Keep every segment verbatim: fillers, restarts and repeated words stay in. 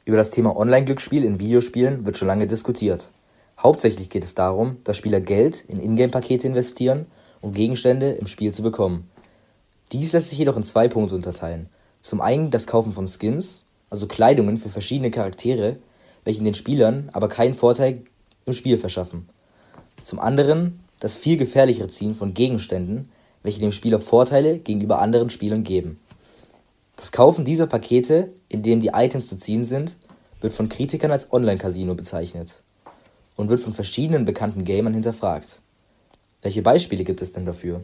Über das Thema Online-Glücksspiel in Videospielen wird schon lange diskutiert. Hauptsächlich geht es darum, dass Spieler Geld in Ingame-Pakete investieren, um Gegenstände im Spiel zu bekommen. Dies lässt sich jedoch in zwei Punkte unterteilen. Zum einen das Kaufen von Skins, also Kleidungen für verschiedene Charaktere, welche den Spielern aber keinen Vorteil im Spiel verschaffen. Zum anderen das viel gefährlichere Ziehen von Gegenständen, welche dem Spieler Vorteile gegenüber anderen Spielern geben. Das Kaufen dieser Pakete, in denen die Items zu ziehen sind, wird von Kritikern als Online-Casino bezeichnet und wird von verschiedenen bekannten Gamern hinterfragt. Welche Beispiele gibt es denn dafür?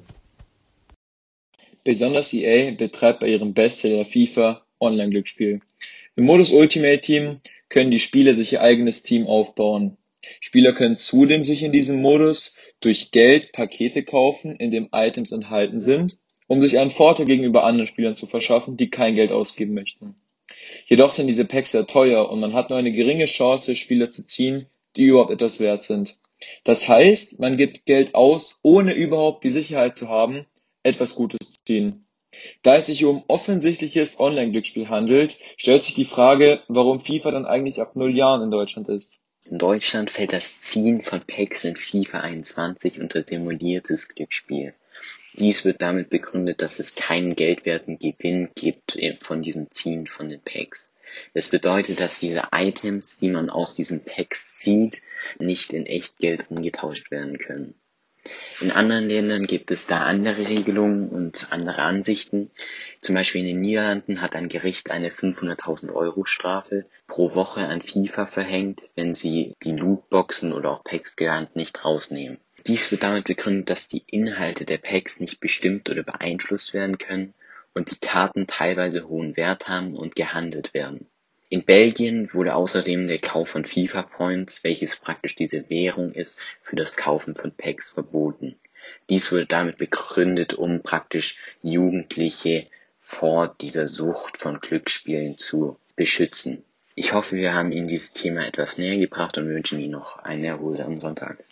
Besonders E A betreibt bei ihrem Bestseller FIFA Online-Glücksspiel. Im Modus Ultimate Team können die Spieler sich ihr eigenes Team aufbauen. Spieler können zudem sich in diesem Modus durch Geld Pakete kaufen, in dem Items enthalten sind, um sich einen Vorteil gegenüber anderen Spielern zu verschaffen, die kein Geld ausgeben möchten. Jedoch sind diese Packs sehr teuer und man hat nur eine geringe Chance, Spieler zu ziehen, die überhaupt etwas wert sind. Das heißt, man gibt Geld aus, ohne überhaupt die Sicherheit zu haben, etwas Gutes zu ziehen. Da es sich um offensichtliches Online-Glücksspiel handelt, stellt sich die Frage, warum FIFA dann eigentlich ab null Jahren in Deutschland ist. In Deutschland fällt das Ziehen von Packs in FIFA einundzwanzig unter simuliertes Glücksspiel. Dies wird damit begründet, dass es keinen geldwerten Gewinn gibt von diesem Ziehen von den Packs. Das bedeutet, dass diese Items, die man aus diesen Packs zieht, nicht in Echtgeld umgetauscht werden können. In anderen Ländern gibt es da andere Regelungen und andere Ansichten. Zum Beispiel in den Niederlanden hat ein Gericht eine fünfhunderttausend Euro Strafe pro Woche an FIFA verhängt, wenn sie die Lootboxen oder auch Packs genannt nicht rausnehmen. Dies wird damit begründet, dass die Inhalte der Packs nicht bestimmt oder beeinflusst werden können und die Karten teilweise hohen Wert haben und gehandelt werden. In Belgien wurde außerdem der Kauf von FIFA Points, welches praktisch diese Währung ist, für das Kaufen von Packs verboten. Dies wurde damit begründet, um praktisch Jugendliche vor dieser Sucht von Glücksspielen zu beschützen. Ich hoffe, wir haben Ihnen dieses Thema etwas näher gebracht und wünschen Ihnen noch einen erholsamen Sonntag.